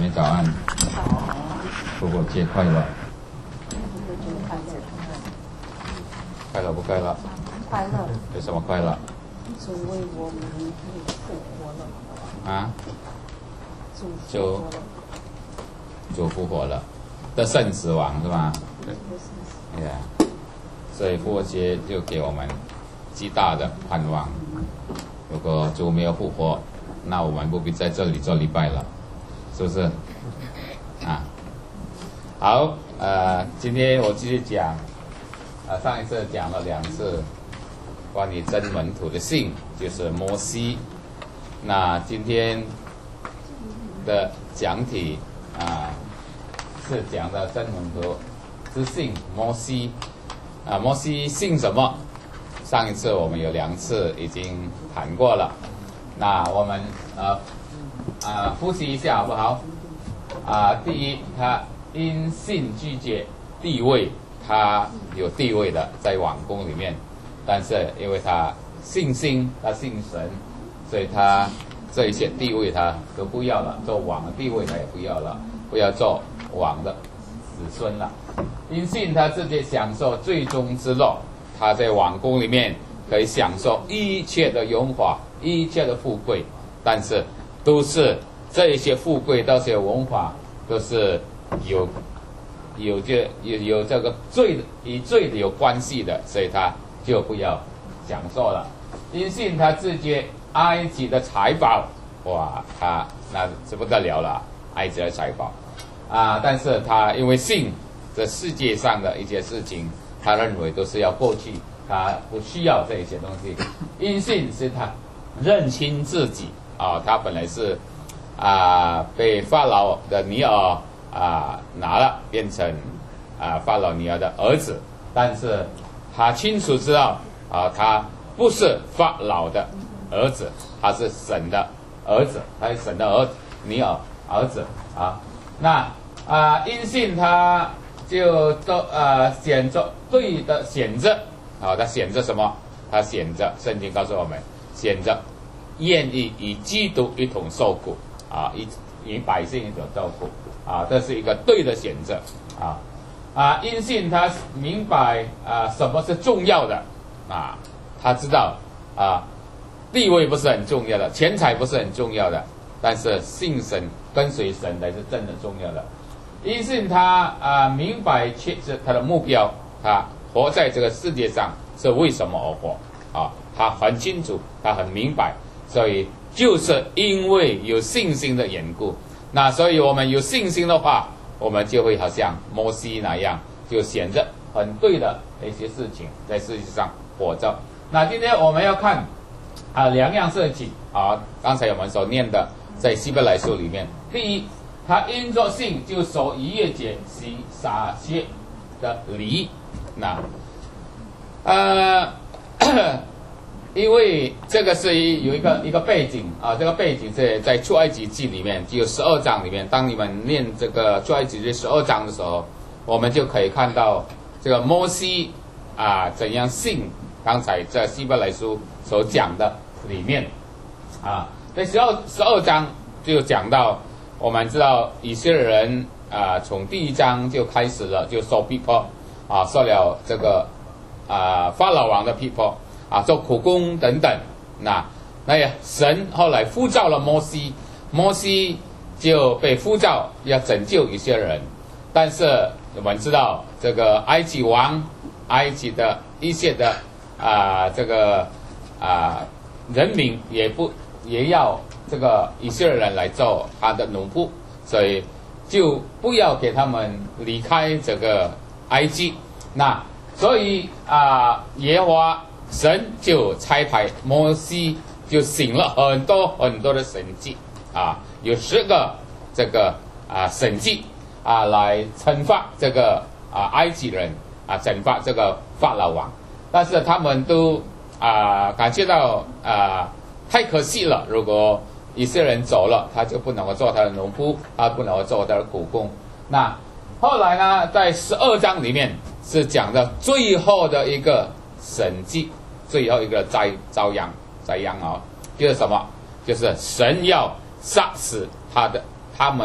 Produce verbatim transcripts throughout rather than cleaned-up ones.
妹早安，复活节快乐！快乐不快乐？ 快乐。 为什么快乐？ 主为我们复活了。 啊？ 主就主复活了，得胜死亡是吧？对呀，所以复活节就给我们极大的盼望。如果主没有复活，那我们不必在这里做礼拜了，是不是？啊，好，呃，今天我继续讲，呃，上一次讲了两次关于真门徒的信，就是摩西。那今天的讲题啊，是讲的真门徒之信摩西。啊，摩西信什么？上一次我们有两次已经谈过了。那我们呃啊复习一下好不好？啊，第一，他因信拒绝地位，他有地位的在王宫里面，但是因为他信心，他信神，所以他这一些地位他都不要了，做王的地位他也不要了，不要做王的子孙了。因信他自己享受最终之乐，他在王宫里面可以享受一切的荣华，一切的富贵，但是都是这一些富贵，这些文化都是有有这有有这个罪与罪的有关系的，所以他就不要享受了。因信他自己埃及的财宝，哇，他那是不得了了，埃及的财宝啊！但是他因为信这世界上的一些事情，他认为都是要过去，他不需要这一些东西。因信是他认清自己啊，他本来是啊被法老的女儿啊拿了，变成啊法老女儿的儿子，但是他清楚知道啊，他不是法老的儿子，他是神的儿子，他是神的儿女儿儿子啊。那啊因信他就都呃选择对的选择啊，他选择什么？他选择圣经告诉我们，选择愿意与基督一同受苦啊，与与百姓一同受苦啊，这是一个对的选择啊啊！因信他明白啊什么是重要的啊，他知道啊地位不是很重要的，钱财不是很重要的，但是信神跟随神才是真的重要的。因信他啊明白确实他的目标，他活在这个世界上是为什么而活啊？他很清楚，他很明白，所以就是因为有信心的缘故。那所以我们有信心的话，我们就会好像摩西那样，就选择很对的一些事情，在世界上活着。那今天我们要看啊两样事情啊，刚才我们所念的在希伯来书里面，第一，他因着信就守逾越节行洒血的礼。那呃因为这个是有一个一个背景啊，这个背景是在出埃及记里面，只有十二章里面。当你们念这个出埃及记十二章的时候，我们就可以看到这个摩西啊怎样信刚才在希伯来书所讲的里面啊，在十二十二章就讲到，我们知道以色列人啊从第一章就开始了，就受逼迫啊，受了这个啊法老王的逼迫。啊，做苦工等等，那那呀，神后来呼召了摩西，摩西就被呼召要拯救一些人，但是我们知道这个埃及王，埃及的一些的啊、呃、这个啊、呃、人民也不也要这个以色列人来做他的奴仆，所以就不要给他们离开这个埃及。那所以啊、呃、耶和华神就差派摩西，就行了很多很多的神迹啊，有十个这个啊神迹啊，来惩罚这个啊埃及人啊，惩罚这个法老王。但是他们都啊感觉到啊太可惜了，如果以色列人走了，他就不能够做他的农夫，他不能够做他的苦工。那后来呢，在十二章里面是讲的最后的一个神迹，最后一个灾遭殃灾殃啊，就是什么？就是神要杀死他的他们的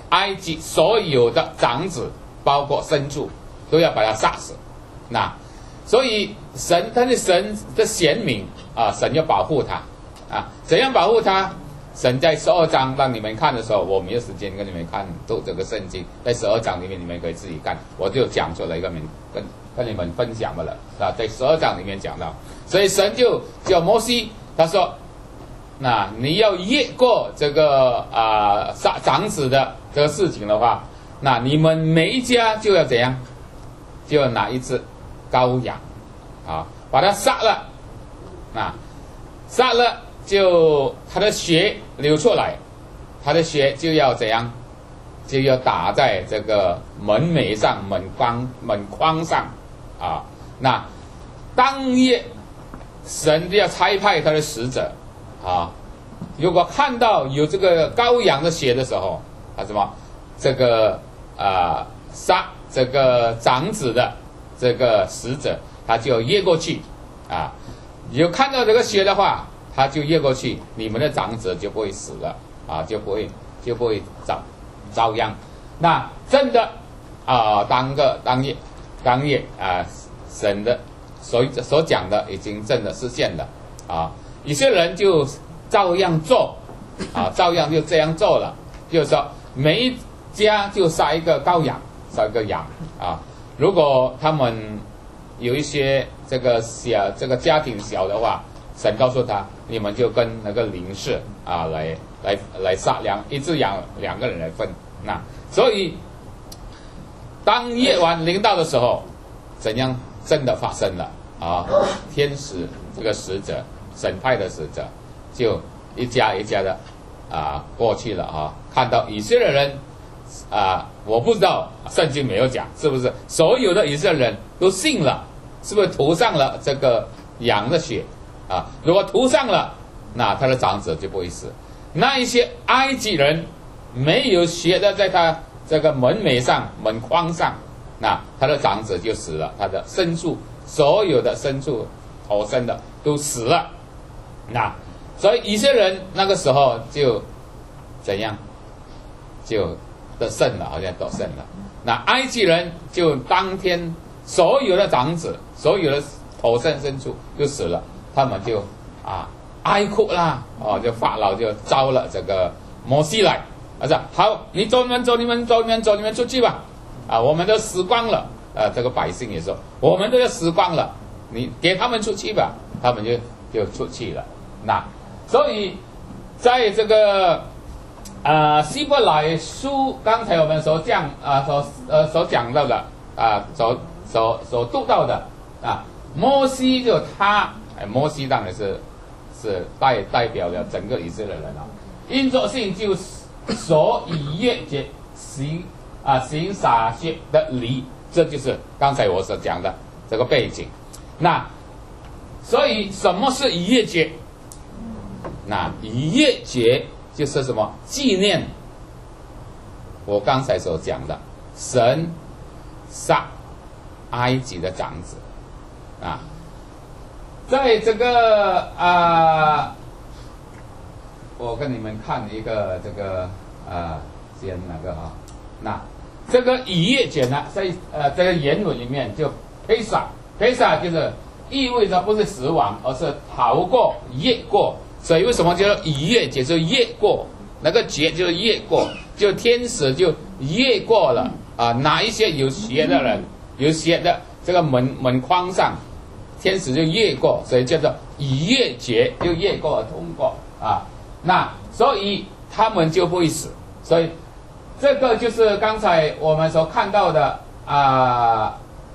埃及所有的长子，包括牲畜，都要把他杀死。那所以神他的神的显明啊，神要保护他啊，怎样保护他？神在十二章让你们看的时候，我没有时间跟你们看都这个圣经，在十二章里面你们可以自己看，我就讲出来一个名跟跟你们分享的了啊，在十二章里面讲到，所以神就叫摩西，他说，那你要越过这个啊杀长子的这个事情的话，那你们每一家就要怎样，就要拿一只羔羊啊，把它杀了，那杀了。就他的血流出来，他的血就要怎样？就要打在这个门楣上、门框、门框上啊。那当夜，神就要差派他的使者啊。如果看到有这个羔羊的血的时候，啊什么？这个啊杀这个长子的这个使者，他就越过去啊。有看到这个血的话，他就越过去，你们的长子就不会死了啊，就不会就不会遭遭殃。那真的啊，当个当夜当夜啊，神的所所讲的已经真的实现了啊。有些人就照样做啊，照样就这样做了，就是说每一家就杀一个羔羊，杀一个羊啊。如果他们有一些这个小这个家庭小的话，神告诉他，你们就跟那个邻舍啊来来来杀两一只羊，两个人来分。那所以当夜晚临到的时候，怎样真的发生了啊？天使这个使者，审派的使者，就一家一家的啊过去了啊，看到以色列人啊，我不知道圣经没有讲是不是所有的以色列人都信了，是不是涂上了这个羊的血？啊，如果涂上了，那他的长子就不会死。那一些埃及人没有血的，在他这个门楣上、门框上，那他的长子就死了，他的牲畜，所有的牲畜头生的都死了。那所以以色列人那个时候就怎样，就得胜了，好像得胜了。那埃及人就当天所有的长子，所有的头生牲畜就死了。他们就啊哀哭啦，哦，就法老就招了这个摩西来，他说好，你走你们走你们走你们走你们出去吧，啊，我们都死光了，呃，这个百姓也说我们都要死光了，你给他们出去吧，他们就就出去了。那所以在这个啊希伯来书刚才我们所讲啊所呃所讲到的啊所所所读到的啊，摩西就他。摩西当然是是代代表了整个以色列人啊，因着信就所以约节行啊行洒血的礼，这就是刚才我所讲的这个背景。那所以什么是逾越节？那逾越节就是什么？纪念我刚才所讲的神杀埃及的长子啊。在这个啊、呃，我跟你们看一个这个啊，先那个啊，那这个逾越节呢，在呃这个原文里面就披萨，披萨就是意味着不是死亡，而是逃过、越过。所以为什么叫做逾越节？就越过那个节，就是越过，就天使就越过了啊，哪一些有血的人，有血的这个门门框上。天使就越过，所以叫做逾越节，就越过通过啊。那所以他们就不会死。所以这个就是刚才我们所看到的啊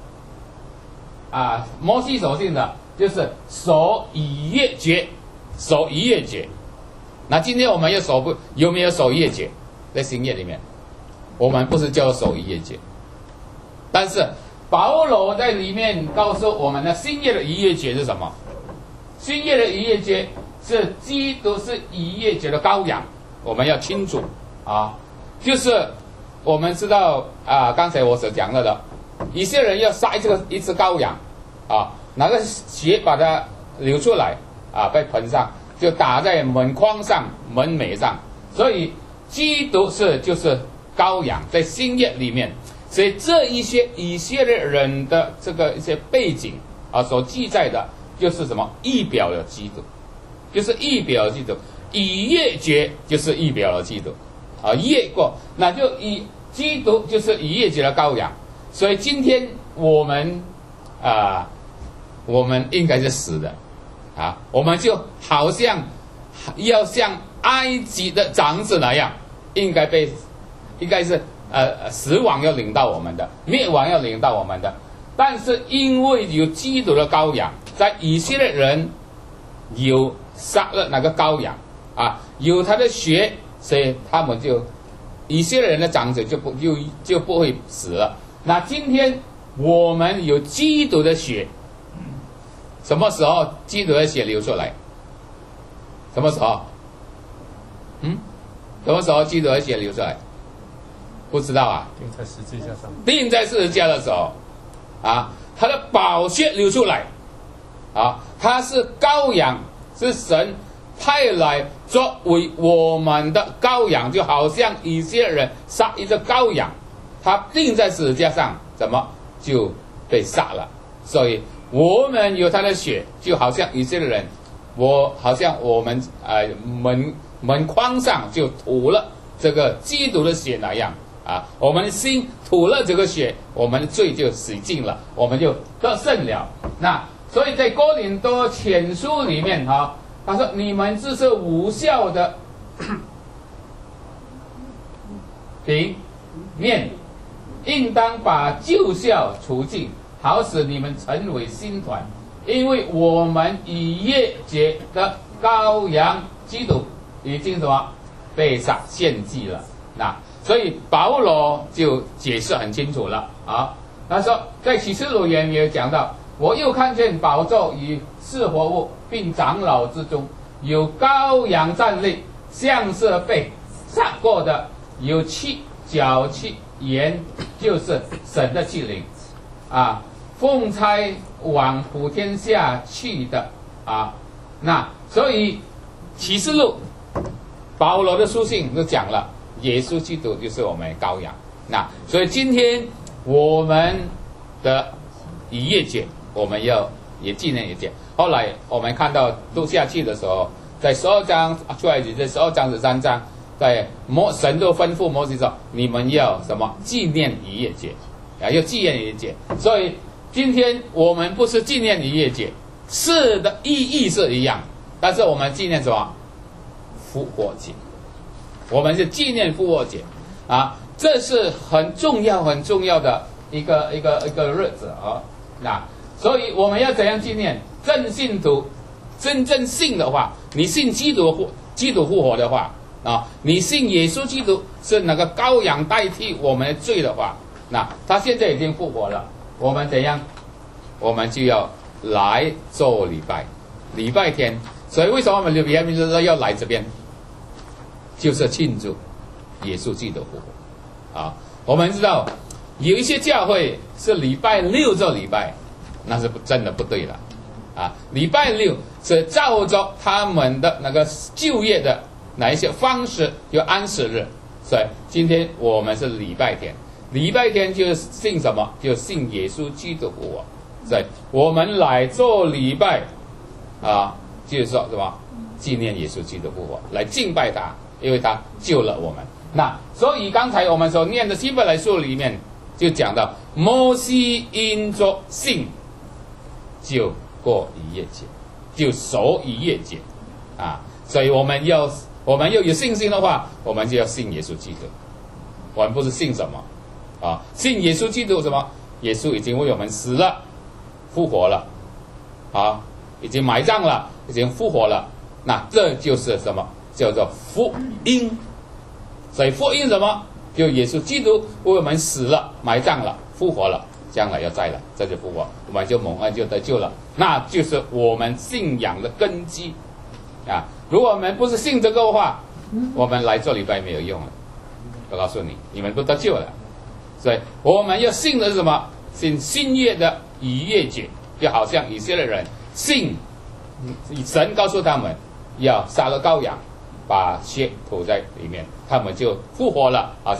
啊，摩西所信的，就是守逾越节，守逾越节。那今天我们要守不有没有守逾越节？在新约里面，我们不是叫守逾越节，但是。保罗在里面告诉我们的新约的逾越节是什么？新约的逾越节是基督是逾越节的羔羊，我们要清楚啊，就是我们知道啊，刚才我所讲到的，以色列人要杀这个一只羔羊啊，拿个血把它流出来啊，被盆上就打在门框上、门楣上，所以基督是就是羔羊，在新约里面，所以这一些以色列人的这个一些背景啊，所记载的就是什么？预表了基督，就是预表了基督。逾越节就是预表了基督啊，越过那就以基督就是逾越节的羔羊。所以今天我们啊、呃，我们应该是死的啊，我们就好像要像埃及的长子那样，应该被，应该是呃死亡要领到我们的，灭亡要领到我们的。但是因为有基督的羔羊，在以色列人有杀了那个羔羊啊，有他的血，所以他们就以色列人的长子就不就就不会死了。那今天我们有基督的血，什么时候基督的血流出来？什么时候？嗯，什么时候基督的血流出来？不知道啊。 钉在十字架上。 钉在十字架的时候，啊，他的宝血流出来，啊，他是羔羊，是神派来作为我们的羔羊，就好像以色列人杀一只羔羊，他钉在十字架上，怎么就被杀了？所以我们有他的血，就好像以色列人，我好像我们呃门门框上就涂了这个基督的血那样啊，我们心吐了这个血，我们的罪就洗净了，我们就得胜了。那所以在哥林多前书里面哈、啊，他说你们这是无效的饼面，应当把旧酵除尽，好使你们成为新团，因为我们逾越节的羔羊基督已经什么被杀献祭了。那所以保罗就解释很清楚了啊。他说在启示录也也讲到，我又看见宝座与四活物并长老之中有羔羊站立，像是被杀过的，有七角七言，就是神的器灵啊，奉差往普天下去的啊。那所以启示录保罗的书信都讲了，耶稣基督就是我们羔羊。那所以今天我们的逾越节，我们要也纪念一节。后来我们看到读下去的时候，在十二章出来在十二章十三章，在摩神都吩咐摩西说，你们要什么纪念逾越节啊，要纪念逾越节。所以今天我们不是纪念逾越节，是的意义是一样，但是我们纪念什么？复活节。我们是纪念复活节啊，这是很重要很重要的一个一个一个日子啊。那所以我们要怎样纪念？真信徒真正信的话，你信基督复基督复活的话啊，你信耶稣基督是那个羔羊代替我们的罪的话，那他现在已经复活了，我们怎样？我们就要来做礼拜，礼拜天。所以为什么我们礼拜天说要来这边？就是庆祝耶稣基督复活啊！我们知道有一些教会是礼拜六做礼拜，那是不真的不对了啊！礼拜六是照着他们的那个就业的哪一些方式，就安息日。所以今天我们是礼拜天，礼拜天就是信什么？就信耶稣基督复活。所以我们来做礼拜啊，就是说什么？纪念耶稣基督复活，来敬拜他。因为他救了我们。那所以刚才我们所念的希伯来书里面就讲到，摩西因着信就过逾越节，就守逾越节啊。所以我们要我们要有信心的话，我们就要信耶稣基督。我们不是信什么啊？信耶稣基督什么？耶稣已经为我们死了，复活了啊，已经埋葬了，已经复活了。那这就是什么？叫做福音。所以福音什么？就耶稣基督为我们死了、埋葬了、复活了，将来要再来，这就复活，我们就蒙恩就得救了。那就是我们信仰的根基啊！如果我们不是信这个的话，我们来做礼拜没有用了。我告诉你，你们不得救了。所以我们要信的是什么？信新约的逾越节，就好像以色列人信神告诉他们要杀了羔羊，把血涂在里面，他们就复活了，好像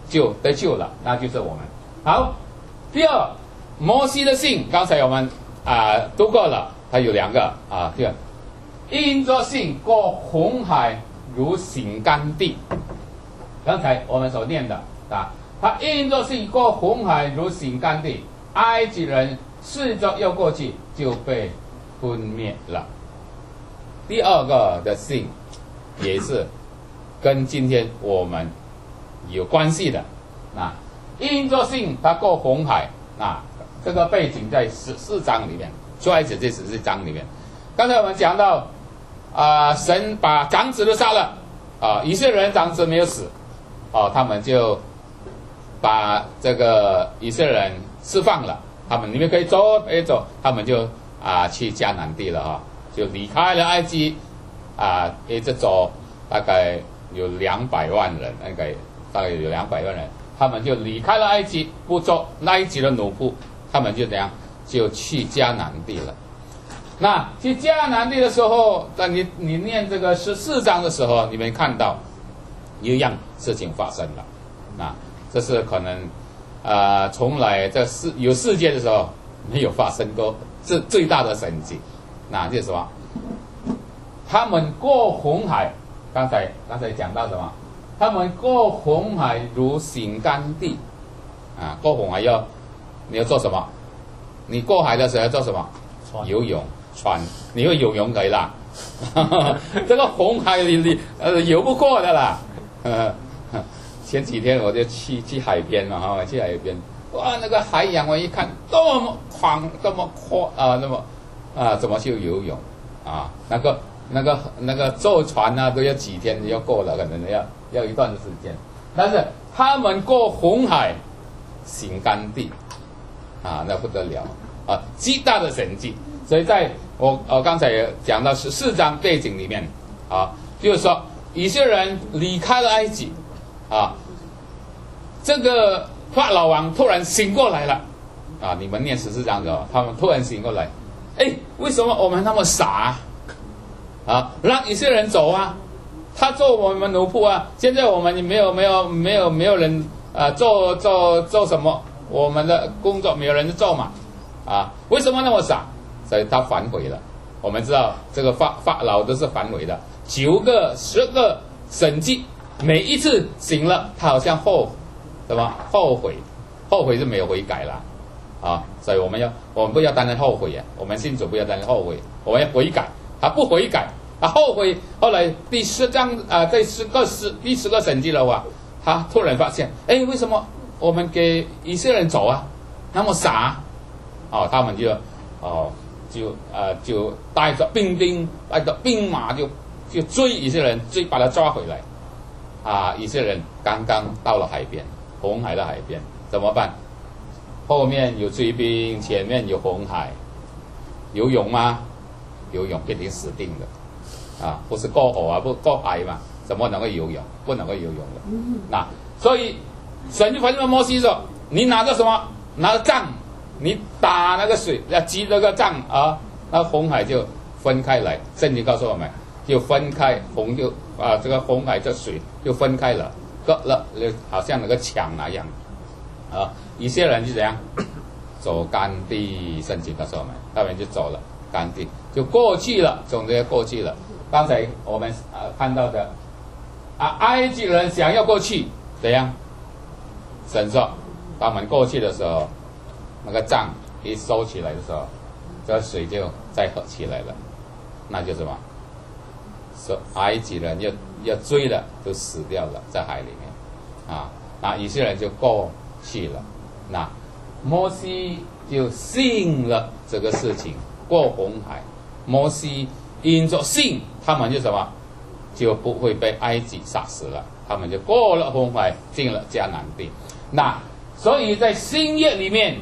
就得救了，那就是我们。好，第二，摩西的信，刚才我们啊、呃、读过了，它有两个啊，第二，因着信过红海如行干地。刚才我们所念的啊，他因着信过红海如行干地，埃及人试着要过去，就被吞灭了。第二个的信也是跟今天我们有关系的。那因着信他过红海，那这个背景在十四章里面，出埃及这十四章里面。刚才我们讲到啊、呃，神把长子都杀了啊、呃，以色列人长子没有死，哦，他们就把这个以色列人释放了，他们你们可以走可以走，他们就啊、呃、去迦南地了哈、哦，就离开了埃及啊、呃，一直走，大概有两百万人，那个大概有两百万人，他们就离开了埃及，不做埃及的奴仆，他们就怎样就去迦南地了。那去迦南地的时候，那你你念这个十四章的时候，你们看到一样事情发生了。那这是可能啊，从来在世有世界的时候没有发生过，是最大的神迹。那就是什么？他们过红海，刚才刚才讲到什么？他们过红海如行干地啊！过红海要你要做什么？你过海的时候要做什么？游泳。船，你会游泳可以啦，这个红海里你呃游不过的啦。呃、前几天我就去去海边了哈，去海边，哇，那个海洋我一看多么宽，多么阔啊，那么啊，怎么去游泳啊？那个那个那个坐船啊，都要几天就要过了，可能要要一段时间。但是他们过红海行干地啊，那不得了啊，极大的神迹。所以在我我刚才讲到十四章背景里面啊，就是说以色列人离开了埃及啊，这个法老王突然醒过来了啊！你们念十四章的时候，他们突然醒过来，哎，为什么我们那么傻啊？让以色列人走啊，他做我们奴仆啊！现在我们没有没有没有没有人啊做做做什么，我们的工作没有人做嘛啊？为什么那么傻？所以他反悔了。我们知道这个法法老都是反悔的，九个、十个神迹，每一次醒了，他好像后什么后悔，后悔是没有悔改了啊！所以我们要我们不要单单后悔啊，我们信主不要单单后悔，我们要悔改。他不悔改，他后悔。后来第十章啊，第十个十第十个神迹的话，他突然发现，哎，为什么我们给以色列人走啊？那么傻哦，他们就哦。就呃就带着兵丁，带着兵马就就追以色列人，追把他抓回来。啊，以色列人刚刚到了海边，红海的海边，怎么办？后面有追兵，前面有红海，游泳吗？游泳肯定死定的。啊，不是过河啊，不过海嘛，怎么能够游泳？不能够游泳的。那所以神就吩咐摩西说：“你拿着什么？拿着杖。”你打那个水，要击那个杖啊，那红海就分开来。圣经告诉我们，就分开红就啊，这个红海这水就分开了，割了，好像那个墙那样啊。以色列人就怎样走干地？圣经告诉我们，他们就走了干地，就过去了，总之过去了。刚才我们啊看到的啊，埃及人想要过去，怎样？神说，他们过去的时候。那个杖一收起来的时候，这个水就再合起来了，那就是什么？说埃及人要要追了，就死掉了在海里面啊。那以色列人就过去了，那摩西就信了这个事情，过红海。摩西因着信，他们就什么就不会被埃及杀死了，他们就过了红海，进了迦南地。那所以在新约里面。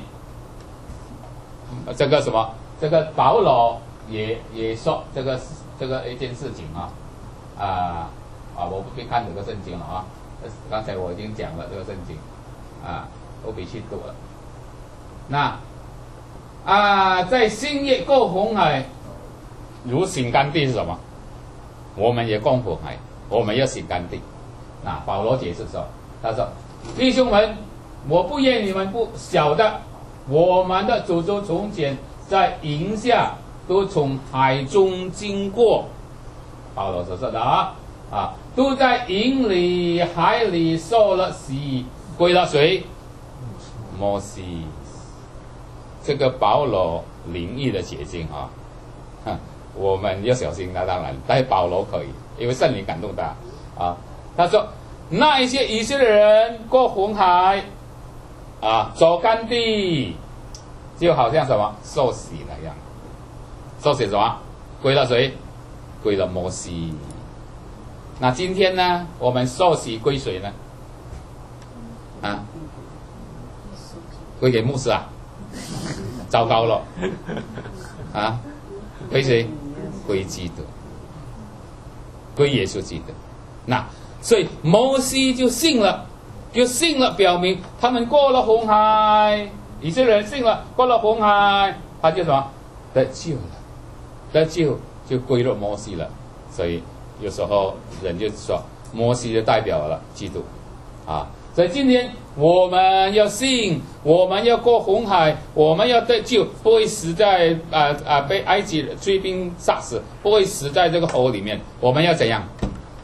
这个什么？这个保罗也也说这个这个一件事情啊，啊啊！我不必看这个圣经了啊，刚才我已经讲了这个圣经啊，我必须读了。那啊，在新约过红海如行干地是什么？我们也过红海，我们要行干地。那保罗解释说，他说弟兄们，我不愿你们不晓得，我们的祖宗从前在营下都从海中经过。保罗所说的啊啊，都在营里、海里受了洗，归了谁？摩西。这个保罗灵异的结晶啊，哼，我们要小心。那当然，但是保罗可以，因为圣灵感动他啊。他说，那一些以色列人过红海啊，走干地，就好像什么受洗那样。受洗什么？归了谁？归了摩西。那今天呢，我们受洗归谁呢？啊，归给牧师啊？糟糕了，啊，归谁？归基督，归耶稣基督。那所以摩西就信了，就信了，表明他们过了红海，以色列人信了，过了红海，他就什么得救了，得救就归入摩西了。所以有时候人就说，摩西就代表了基督，啊。所以今天我们要信，我们要过红海，我们要得救，不会死在啊啊被埃及追兵杀死，不会死在这个河里面。我们要怎样？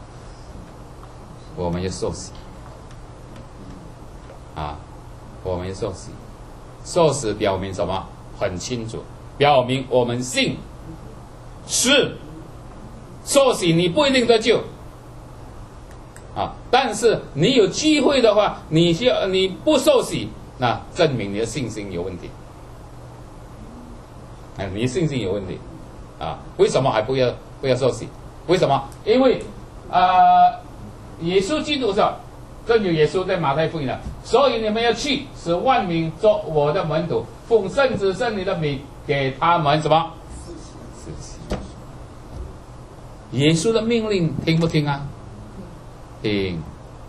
我们要受洗啊！我们要受洗，受洗表明什么？很清楚，表明我们信是受洗，你不一定得救。啊！但是你有机会的话，你要你不受洗，那证明你的信心有问题。啊，你的信心有问题，啊？为什么还不要不要受洗？为什么？因为呃，耶稣基督说，正有耶稣在马太福音了，所以你们要去，使万民做我的门徒，奉圣子圣灵的名给他们什么？施洗。耶稣的命令听不听啊？听，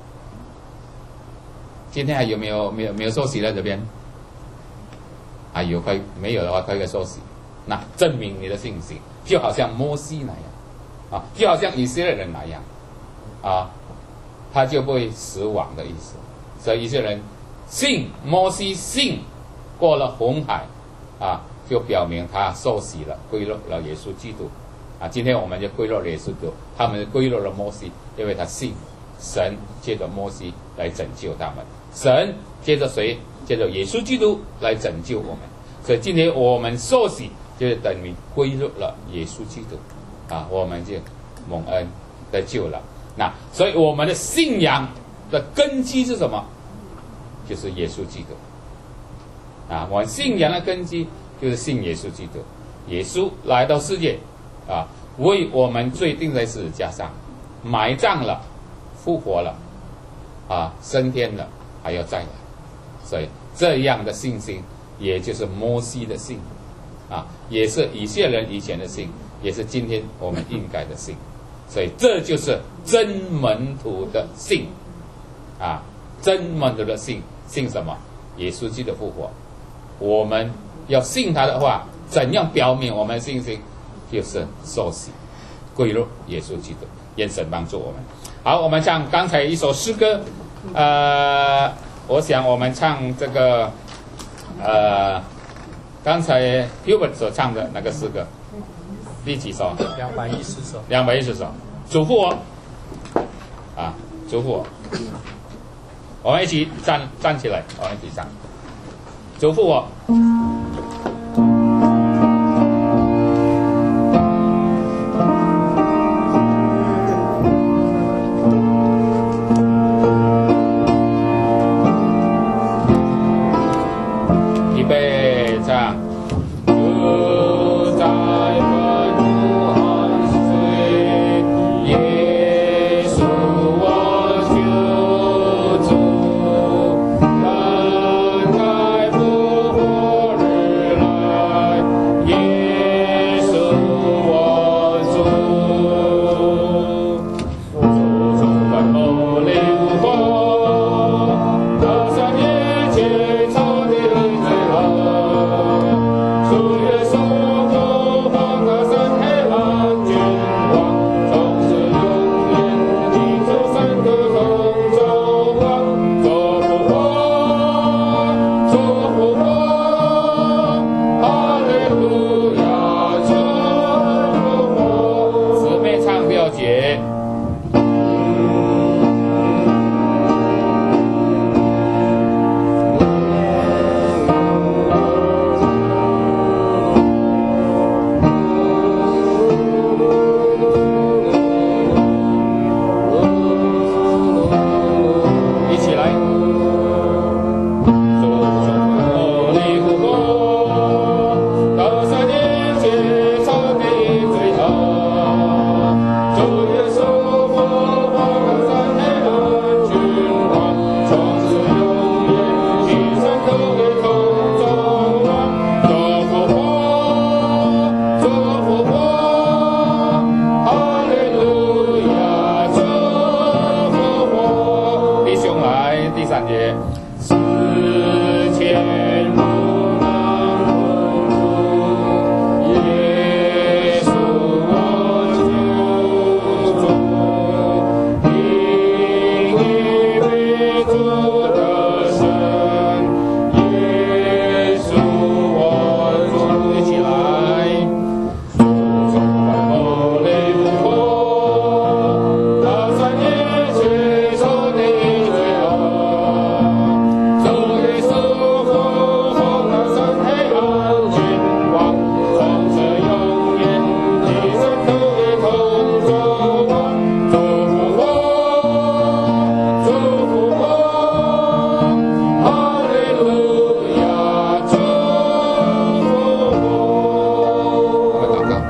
今天还有没有没有没有受洗在这边？还有可以没有的话可以受洗，那证明你的信心，就好像摩西那样啊，就好像以色列人那样啊，他就不会死亡的意思。所以以色列人信摩西信过了红海啊，就表明他受洗了，归入了耶稣基督啊。今天我们就归入了耶稣基督，他们归入了摩西，因为他信。神借着摩西来拯救他们，神借着谁？借着耶稣基督来拯救我们。所以今天我们受洗，就是等于归入了耶稣基督啊，我们就蒙恩得救了。那所以我们的信仰的根基是什么？就是耶稣基督啊，我们信仰的根基就是信耶稣基督。耶稣来到世界啊，为我们罪定在十字架上，埋葬了。复活了，啊，升天了，还要再来，所以这样的信心，也就是摩西的信，啊，也是以色列人以前的信，也是今天我们应该的信，所以这就是真门徒的信，啊，真门徒的信，信什么？耶稣基督复活，我们要信他的话，怎样表明我们的信心？就是受洗，归入耶稣基督，愿神帮助我们。好，我们唱刚才一首诗歌，呃，我想我们唱这个，呃，刚才 Hubert 所唱的那个诗歌，第几首？ 两百一十首。 两百一十首，嘱咐我，啊，嘱咐我，我们一起站站起来，我们一起唱，嘱咐我。 Thank 三节，世间不能困住耶稣我救主，因为主的神，耶稣我救，一起来，主我的复活，打算一切仇敌罪恶，主耶稣复活了神黑暗君王，从此永远地上土地同作王，主复活，主复活，哈利路亚，主复活。我祷告。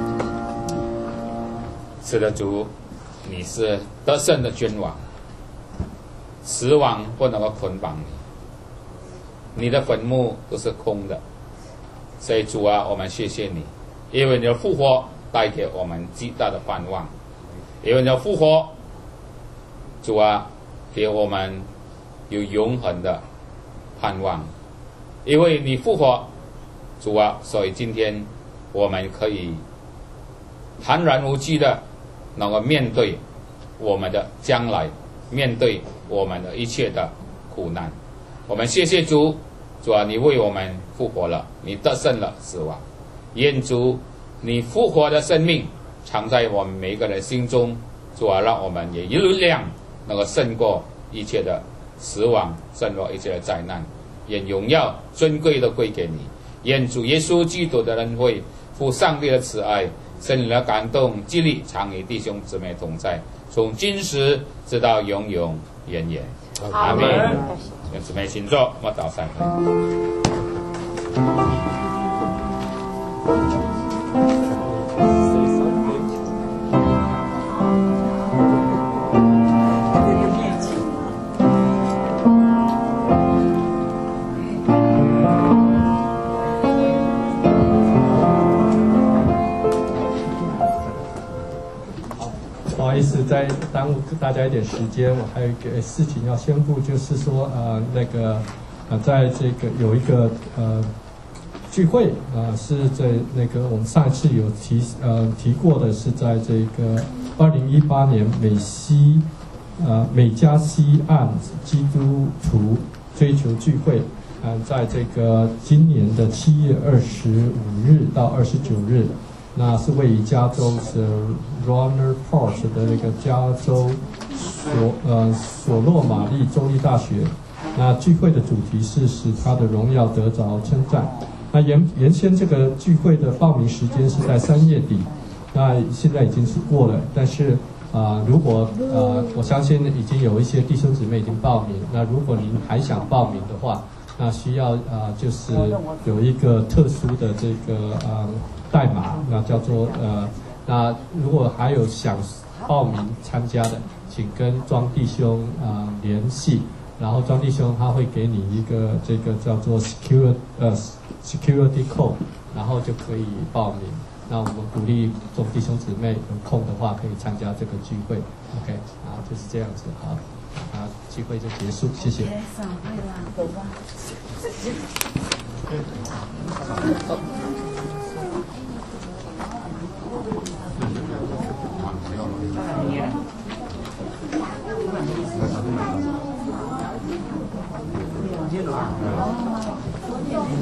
是的，主，你是得胜的君王，死亡不能够捆绑你，你的坟墓都是空的。所以主啊，我们谢谢你，因为你的复活带给我们极大的盼望，因为你的复活，主啊，给我们有永恒的盼望，因为你复活，主啊，所以今天我们可以坦然无惧的能够面对我们的将来，面对我们的一切的苦难。我们谢谢主，主啊，你为我们复活了，你得胜了死亡。愿主你复活的生命藏在我们每一个人心中，主啊，让我们也一路量能够胜过一切的死亡，胜过一切的灾难。愿荣耀尊贵的归给你。愿主耶稣基督的恩惠，父上帝的慈爱，圣灵的感动激励，常与弟兄姊妹同在，从今时直到永永远远。阿门。弟兄姊妹请坐，我祷散会。 不好意思，再耽误大家一点时间，我还有一个事情要宣布，就是说，呃，那个，呃，在这个有一个呃聚会啊、呃，是在那个我们上一次有提呃提过的，是在这个二零一八年美西呃美加西岸基督徒追求聚会，啊、呃，在这个今年的七月二十五日到二十九日。那是位于加州是 Rohnert Park 的那个加州索呃索诺玛丽州立大学。那聚会的主题是使他的荣耀得着称赞。那原原先这个聚会的报名时间是在三月底，那现在已经是过了。但是啊、呃，如果呃我相信已经有一些弟兄姊妹已经报名。那如果您还想报名的话，那需要啊、呃、就是有一个特殊的这个呃。代码，那叫做呃，那如果还有想报名参加的，请跟庄弟兄啊、呃、联系，然后庄弟兄他会给你一个这个叫做 security 呃 security code， 然后就可以报名。那我们鼓励众弟兄姊妹有空的话可以参加这个聚会 ，OK， 啊就是这样子，好，啊聚会就结束，谢谢。散会啦，走吧。 嗯。